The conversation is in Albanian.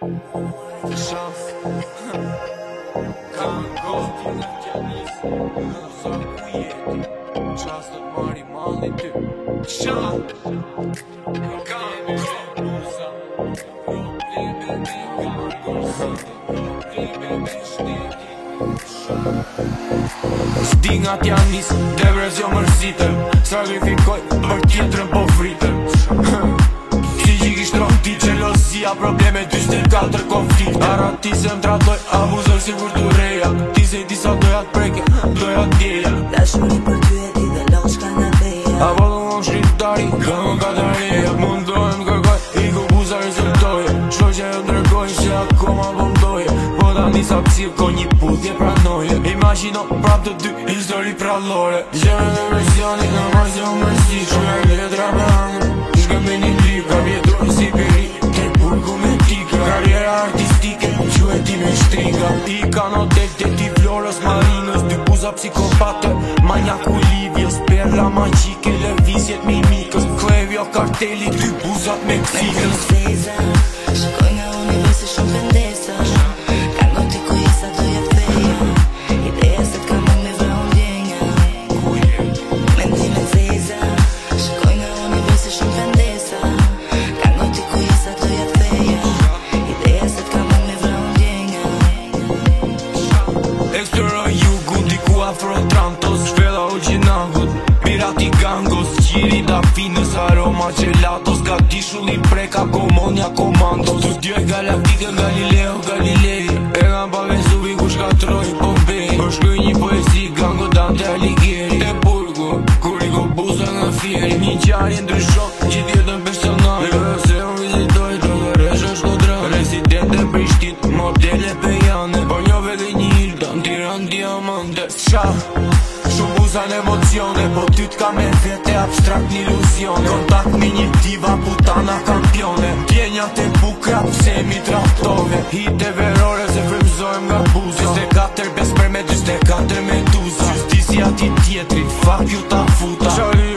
Stingat janë nis, depresjon mërsitëm. Sakrifikoj për tjetërën po fritëm. Psikikisht roti, gjelosia, probleme 24 konflikt. Arati se më tratoj, abuzoj si kur të reja. Ti se ti sa doja t'preke, doja t'djeja. Dashuri për ty e ti dhe loq ka nga dheja. Apo du më shqiptari, ka më katareja. Mundohem kërkoj, i ku buza rezultoje. Shoj që jo ndërgoj, se akoma pëmdoje. Po ta nisa psir, ko një putje pranoje. Imagino prap të dy, histori prallore. Gjeme dhe versioni, në marzion mërsi. Shkuja letra me hangë, shkëmbe një lip. Ka vjetroj si peri, te burgu me tika. Karriera artistike, që e ti me shtrika. I ka notel të ti Florës Marinës. Dy buza psikopate, manjaku Livjes. Perla magjike, lëvizjet mimikës. Klevjo karteli, dy buzat Meksikës. Shkoj nga universi shumë pendesa. Ka noti ku jesa do je feja. Ideja se t'ka më me vrau ndjenja. Mendime t'zeza. Shkoj nga universi shumë pendesa. Ka noti ku jesa do je feja. Ideja se t'ka më me vrau ndjenja. Eksploroj jugu, diku afro Trantos. Shpela u gjinangut, pirati gangos. Qiri da finës, aroma gelatos. Ka tishullin preka, komonja komandos. Studioj galaktike, Galileo Galilei. E kam pa vezuvi ku shkatroj Pompei. Po shkruj një poesi, gango Dante Alighieri. Te burgu, kur i ko buza nga fieri. Një qarje ndryshon, gjithë jetën personale. Dhe se unë vizitoj, të gëreshë Shkodrane. Residente Prishtin, modele pejane. Po njo vete një Hilda, në Tiran diamante. Qa? Shumë buzan emocione, po ty t'ka me vete abstrakt një iluzione. Kontakt me një diva, putana kampione. Djenjat e bukra, pse mi traftove. Hite verore se frymzojmë nga buza. 24 besper me 24 me duza. Justisja ti tjetrit, fuck ju ta futa.